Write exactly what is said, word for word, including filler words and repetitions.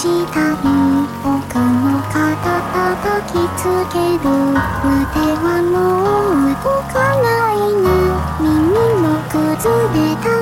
したい僕の肩叩きつける腕はもう動かないね耳も崩れた